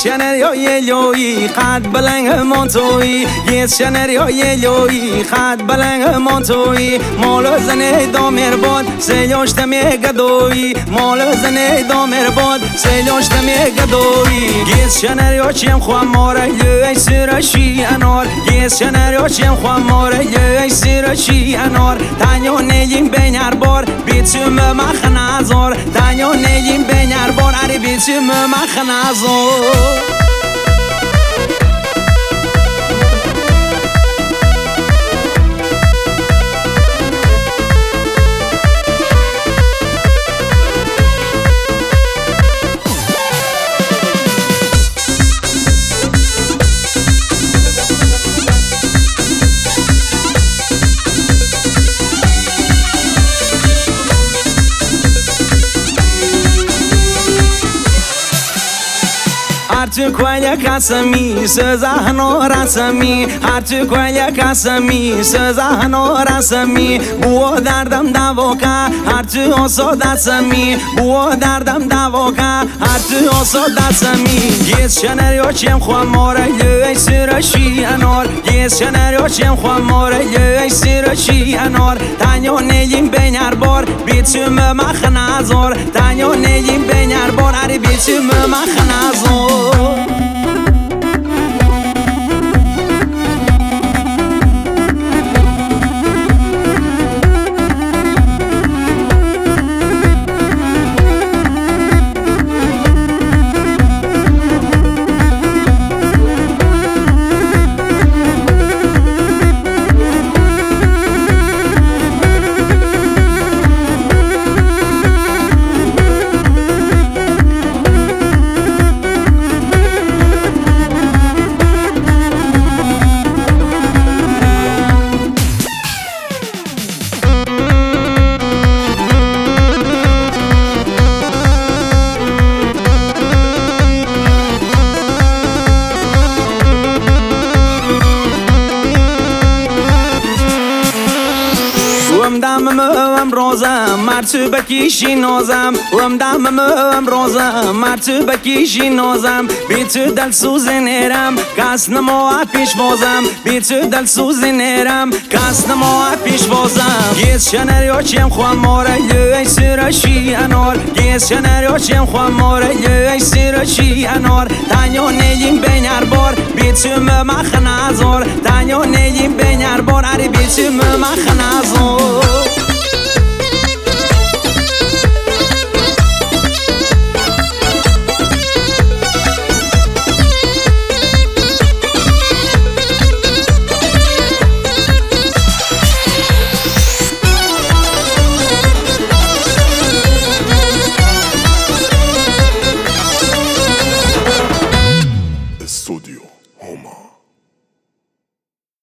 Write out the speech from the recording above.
شنریای لوی قد بلنگ منتوی گیت شنریای لوی قد بلنگ منتوی مال زنه دامر باد سیلوشت میگدوی مال زنه دامر باد سیلوشت میگدوی گیت شنریا چیم خوام ماره لوی سرشی انار گیت شنریا چیم خوام ماره لوی سرشی انار تانیو نیم بینار بار بیتم مخنازور تانیو نیم بینار بار اری بیتم مخنازور هر کویا کاسمی سزهنو رسمی هر کویا کاسمی سزهنو رسمی بو دردم داوکا هر تو دسمی بو دردم داوکا هر تو دسمی گیت شنریو چیم خوام ماره لوی سرشی انار گیت شنریو چیم خوام ماره لوی سرشی انار تانیو نیم بینار بار بیتم مخنازور تانیو نیم بینار بار اری بیتم مخنازور امروزم مرتو بکیشی نازم دمم امروزم مرتو بکیشی نازم بی تو دل سوز نیرم کس نمو پیش بازم بی تو دل سوز نیرم کس نمو پیش بازم گیت شنریو چیم خوام ماره لوی سرشی انار گیت شنریو چیم خوام ماره لوی سرشی انار تانیو نیم بینار بار بی تو مخنازور تانیو نیم بینار بار اری بی تو مخنازور